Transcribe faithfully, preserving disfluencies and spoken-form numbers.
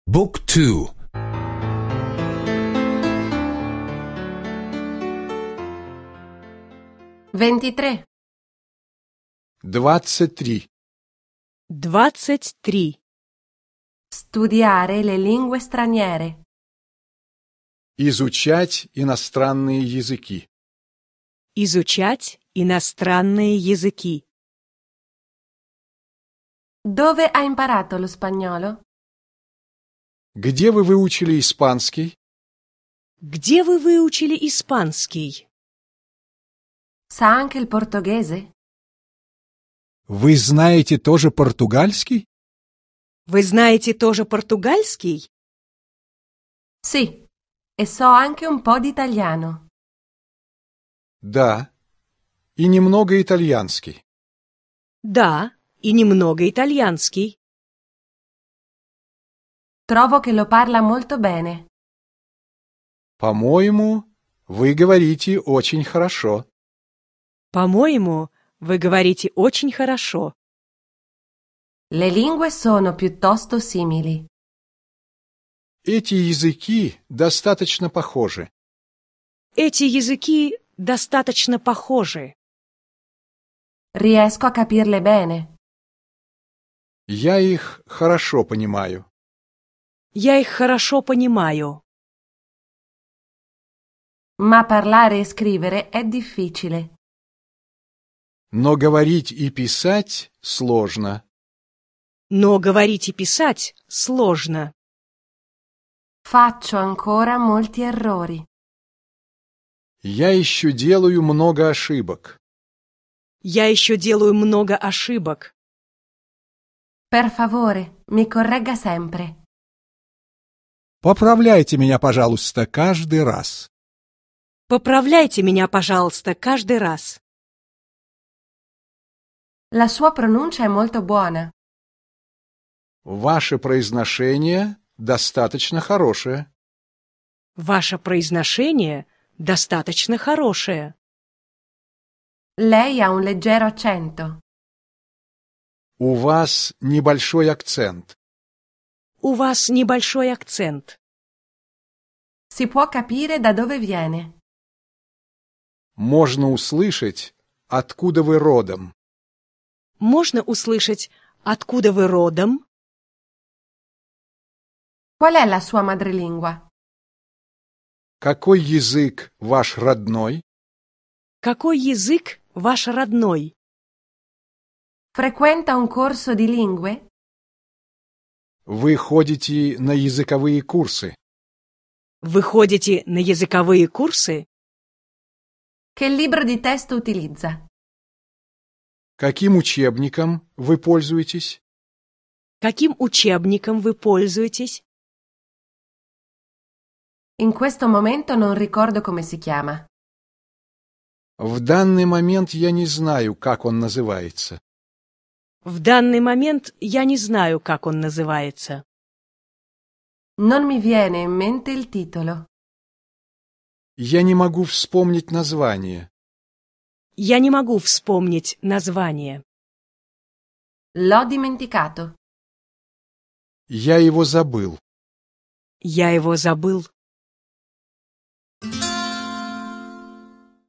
Book two. ventitré. Двадцать три. Двадцать три. Studiare le lingue straniere. Изучать иностранные языки. Изучать иностранные языки. Dove ha imparato lo spagnolo? Где вы выучили испанский? Где вы выучили испанский? Sa anche il portoghese? Вы знаете тоже португальский? Вы знаете тоже португальский? Sì, e so anche un po' di italiano. Да. И немного итальянский. Да, и немного итальянский. Trovo che lo parla molto bene. По-моему, вы говорите очень хорошо. По-моему, вы говорите очень хорошо. Le lingue sono piuttosto simili. Эти языки достаточно похожи. Эти языки достаточно похожи. Riesco a capirle bene. Я их хорошо понимаю. Я их хорошо понимаю. Ma parlare e scrivere è difficile. Но говорить и писать сложно. Но говорить и писать сложно. Faccio ancora molti errori. Я еще делаю много ошибок. Я еще делаю много ошибок. Per favore, mi corregga sempre. Поправляйте меня, пожалуйста, каждый раз. Поправляйте меня, пожалуйста, каждый раз. La sua pronuncia è molto buona. Ваше произношение достаточно хорошее. Ваше произношение достаточно хорошее. Lei ha un leggero accento. У вас небольшой акцент. У вас небольшой акцент. Si può capire da dove viene. Можно услышать, откуда вы родом. Можно услышать, откуда вы родом? Qual è la sua madrelingua? Какой язык ваш родной? Какой язык ваш родной? Frequenta un corso di lingue? Вы ходите на языковые курсы. Вы ходите на языковые курсы? Che libro di testo utilizza? Каким учебником вы пользуетесь? Каким учебником вы пользуетесь? In questo momento non ricordo come si chiama. В данный момент я не знаю, как он называется. В данный момент я не знаю, как он называется. Non mi viene in mente il titolo. Я не могу вспомнить название. Я не могу вспомнить название. L'ho dimenticato. Я его забыл. Я его забыл.